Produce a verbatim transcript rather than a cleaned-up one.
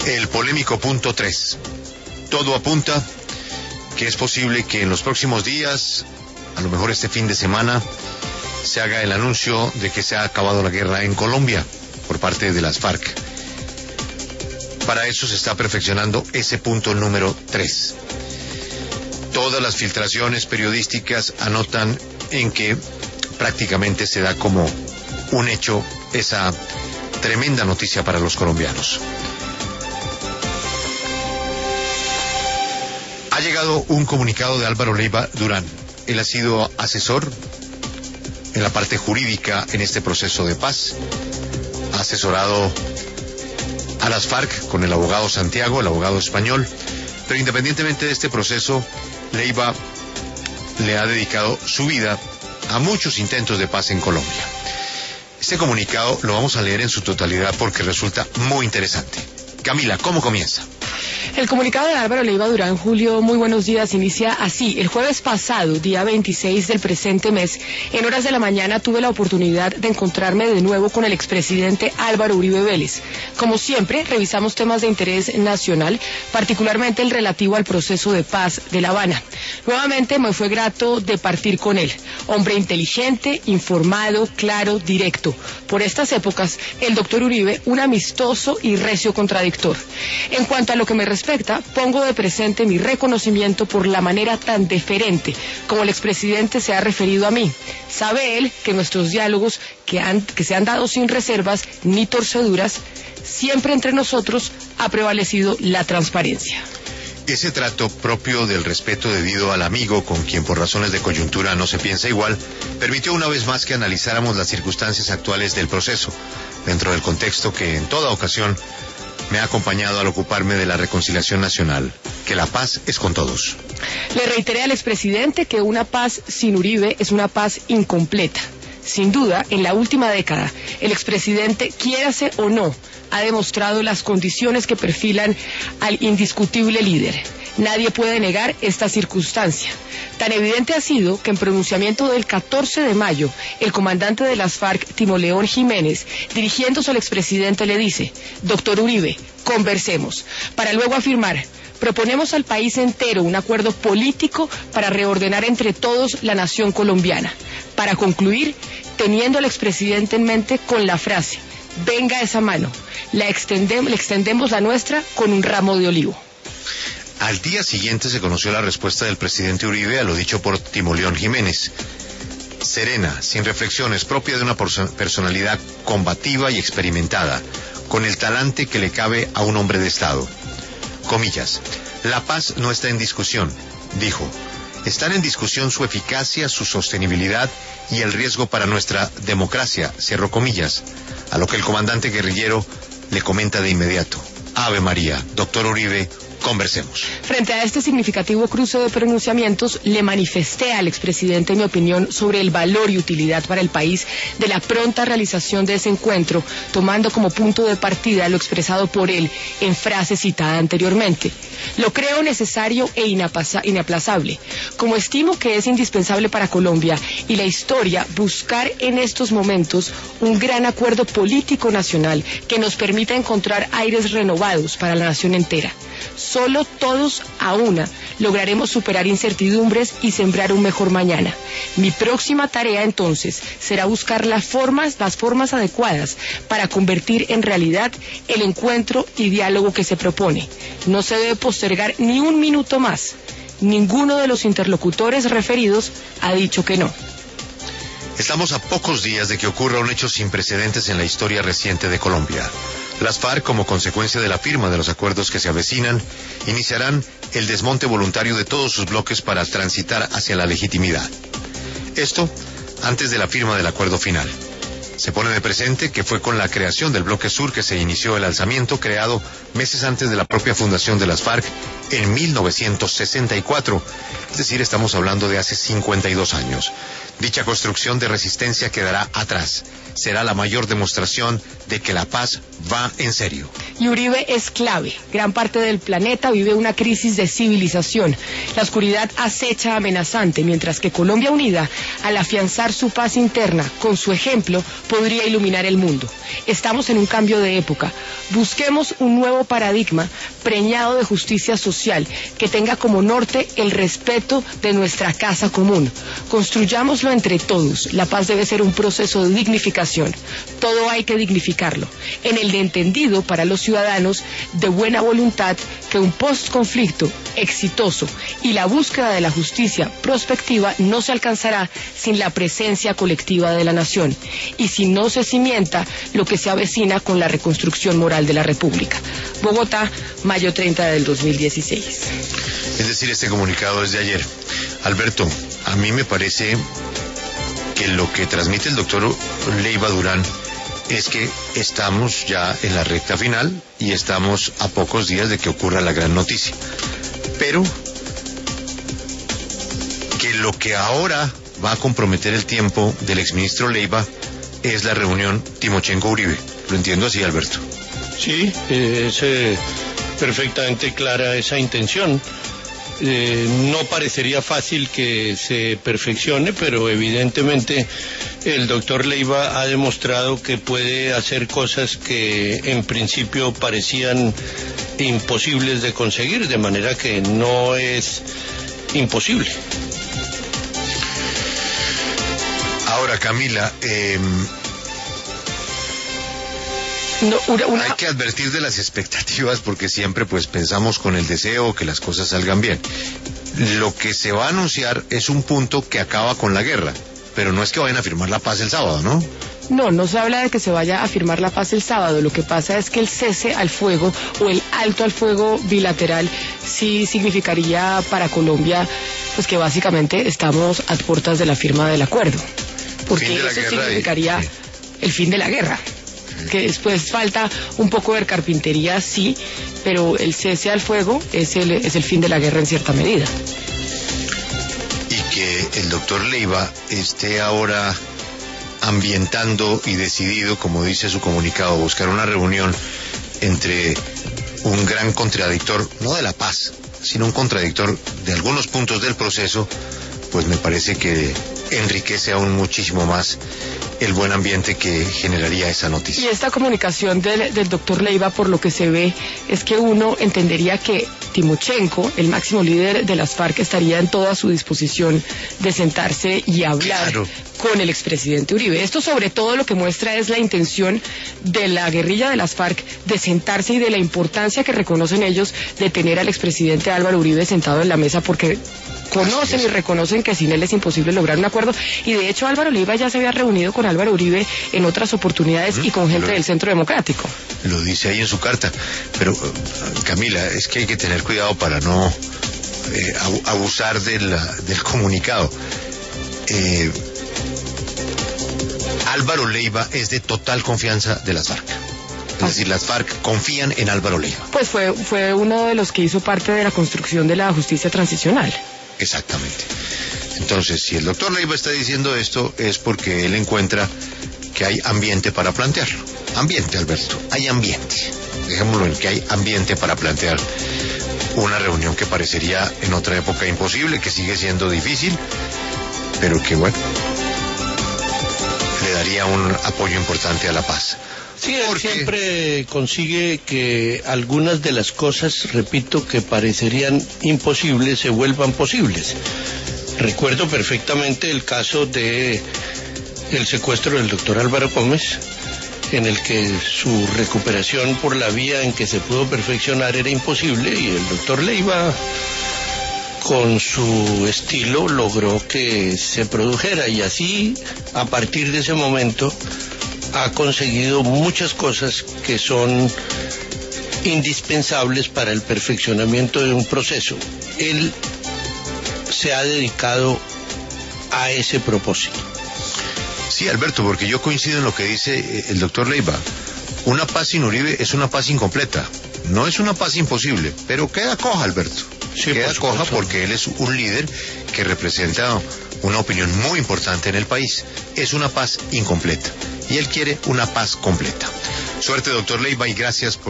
El polémico punto tres. Todo apunta que es posible que en los próximos días, a lo mejor este fin de semana, se haga el anuncio de que se ha acabado la guerra en Colombia por parte de las FARC. Para eso se está perfeccionando ese punto número tres. Todas las filtraciones periodísticas anotan en que prácticamente se da como un hecho esa tremenda noticia para los colombianos. Ha llegado un comunicado de Álvaro Leiva Durán. Él ha sido asesor en la parte jurídica en este proceso de paz. Ha asesorado a las FARC con el abogado Santiago, el abogado español. Pero independientemente de este proceso, Leiva le ha dedicado su vida a muchos intentos de paz en Colombia. Este comunicado lo vamos a leer en su totalidad porque resulta muy interesante. Camila, ¿cómo comienza? El comunicado de Álvaro Leiva Durán, Julio, muy buenos días, inicia así. El jueves pasado, día veintiséis del presente mes, en horas de la mañana tuve la oportunidad de encontrarme de nuevo con el expresidente Álvaro Uribe Vélez. Como siempre, revisamos temas de interés nacional, particularmente el relativo al proceso de paz de La Habana. Nuevamente me fue grato de partir con él. Hombre inteligente, informado, claro, directo. Por estas épocas, el doctor Uribe, un amistoso y recio contradictor. En cuanto a lo que me respecta, pongo de presente mi reconocimiento por la manera tan deferente como el expresidente se ha referido a mí. Sabe él que nuestros diálogos, que, han, que se han dado sin reservas ni torceduras, siempre entre nosotros ha prevalecido la transparencia. Ese trato propio del respeto debido al amigo con quien por razones de coyuntura no se piensa igual, permitió una vez más que analizáramos las circunstancias actuales del proceso, dentro del contexto que en toda ocasión me ha acompañado al ocuparme de la reconciliación nacional, que la paz es con todos. Le reiteré al expresidente que una paz sin Uribe es una paz incompleta. Sin duda, en la última década, el expresidente, quiérase o no, ha demostrado las condiciones que perfilan al indiscutible líder. Nadie puede negar esta circunstancia. Tan evidente ha sido que en pronunciamiento del catorce de mayo, el comandante de las FARC, Timoleón Jiménez, dirigiéndose al expresidente, le dice: doctor Uribe, conversemos, para luego afirmar: proponemos al país entero un acuerdo político para reordenar entre todos la nación colombiana. Para concluir, teniendo al expresidente en mente con la frase: venga esa mano, la extendem- le extendemos la nuestra con un ramo de olivo. Al día siguiente se conoció la respuesta del presidente Uribe a lo dicho por Timoleón Jiménez. Serena, sin reflexiones, propia de una personalidad combativa y experimentada, con el talante que le cabe a un hombre de Estado. Comillas, la paz no está en discusión, dijo. Están en discusión su eficacia, su sostenibilidad y el riesgo para nuestra democracia, cierro comillas, a lo que el comandante guerrillero le comenta de inmediato: Ave María, doctor Uribe, conversemos. Frente a este significativo cruce de pronunciamientos, le manifesté al expresidente mi opinión sobre el valor y utilidad para el país de la pronta realización de ese encuentro, tomando como punto de partida lo expresado por él en frase citada anteriormente. Lo creo necesario e inaplazable, como estimo que es indispensable para Colombia y la historia buscar en estos momentos un gran acuerdo político nacional que nos permita encontrar aires renovados para la nación entera. Solo todos a una lograremos superar incertidumbres y sembrar un mejor mañana. Mi próxima tarea entonces será buscar las formas, las formas adecuadas para convertir en realidad el encuentro y diálogo que se propone. No se debe postergar ni un minuto más. Ninguno de los interlocutores referidos ha dicho que no. Estamos a pocos días de que ocurra un hecho sin precedentes en la historia reciente de Colombia. Las FARC, como consecuencia de la firma de los acuerdos que se avecinan, iniciarán el desmonte voluntario de todos sus bloques para transitar hacia la legitimidad. Esto antes de la firma del acuerdo final. Se pone de presente que fue con la creación del Bloque Sur que se inició el alzamiento creado meses antes de la propia fundación de las FARC en mil novecientos sesenta y cuatro, es decir, estamos hablando de hace cincuenta y dos años. Dicha construcción de resistencia quedará atrás. Será la mayor demostración de que la paz va en serio. Y Uribe es clave. Gran parte del planeta vive una crisis de civilización. La oscuridad acecha amenazante, mientras que Colombia Unida, al afianzar su paz interna, con su ejemplo, podría iluminar el mundo. Estamos en un cambio de época. Busquemos un nuevo paradigma preñado de justicia social, que tenga como norte el respeto de nuestra casa común. Construyámoslo entre todos. La paz debe ser un proceso de dignificación. Todo hay que dignificarlo. En el de entendido para los ciudadanos de buena voluntad que un post-conflicto exitoso y la búsqueda de la justicia prospectiva no se alcanzará sin la presencia colectiva de la nación y si no se cimienta lo que se avecina con la reconstrucción moral de la República. Bogotá, mayo treinta del dos mil dieciséis. Es decir, este comunicado es de ayer. Alberto, a mí me parece que lo que transmite el doctor Leiva Durán es que estamos ya en la recta final y estamos a pocos días de que ocurra la gran noticia. Pero que lo que ahora va a comprometer el tiempo del exministro Leiva es la reunión Timochenko-Uribe. ¿Lo entiendo así, Alberto? Sí, es eh, perfectamente clara esa intención. Eh, no parecería fácil que se perfeccione, pero evidentemente el doctor Leiva ha demostrado que puede hacer cosas que en principio parecían imposibles de conseguir, de manera que no es imposible. Ahora, Camila, eh, No, una, una... hay que advertir de las expectativas porque siempre pues pensamos con el deseo que las cosas salgan bien. Lo que se va a anunciar es un punto que acaba con la guerra, pero no es que vayan a firmar la paz el sábado, ¿no? No, no se habla de que se vaya a firmar la paz el sábado. Lo que pasa es que el cese al fuego o el alto al fuego bilateral sí significaría para Colombia pues que básicamente estamos a puertas de la firma del acuerdo, porque eso significaría y... el fin de la guerra. Que después falta un poco de carpintería, sí, pero el cese al fuego es el, es el fin de la guerra en cierta medida. Y que el doctor Leiva esté ahora ambientando y decidido, como dice su comunicado, buscar una reunión entre un gran contradictor, no de la paz, sino un contradictor de algunos puntos del proceso, pues me parece que enriquece aún muchísimo más el buen ambiente que generaría esa noticia. Y esta comunicación del, del doctor Leiva, por lo que se ve, es que uno entendería que Timochenko, el máximo líder de las FARC, estaría en toda su disposición de sentarse y hablar claro. con el expresidente Uribe. Esto sobre todo lo que muestra es la intención de la guerrilla de las FARC de sentarse y de la importancia que reconocen ellos de tener al expresidente Álvaro Uribe sentado en la mesa, porque conocen y reconocen que sin él es imposible lograr un acuerdo, y de hecho Álvaro Leiva ya se había reunido con Álvaro Uribe en otras oportunidades ¿Mm? y con gente lo, del Centro Democrático. Lo dice ahí en su carta, pero Camila, es que hay que tener cuidado para no eh, abusar de la, del comunicado. Eh, Álvaro Leiva es de total confianza de las FARC. Es decir, las FARC confían en Álvaro Leiva. Pues fue, fue uno de los que hizo parte de la construcción de la justicia transicional. Exactamente. Entonces, si el doctor Leiva está diciendo esto, es porque él encuentra que hay ambiente para plantearlo. Ambiente, Alberto, hay ambiente. Dejémoslo en que hay ambiente para plantear una reunión que parecería en otra época imposible, que sigue siendo difícil, pero que, bueno, le daría un apoyo importante a la paz. Sí, él Porque... siempre consigue que algunas de las cosas, repito, que parecerían imposibles se vuelvan posibles. Recuerdo perfectamente el caso de el secuestro del doctor Álvaro Gómez, en el que su recuperación por la vía en que se pudo perfeccionar era imposible, y el doctor Leiva, con su estilo, logró que se produjera, y así, a partir de ese momento, ha conseguido muchas cosas que son indispensables para el perfeccionamiento de un proceso. Él se ha dedicado a ese propósito. Sí, Alberto, porque yo coincido en lo que dice el doctor Leiva. Una paz sin Uribe es una paz incompleta. No es una paz imposible, pero queda coja, Alberto. Sí, queda coja porque él es un líder que representa una opinión muy importante en el país. Es una paz incompleta y él quiere una paz completa. Suerte, doctor Leiva, y gracias por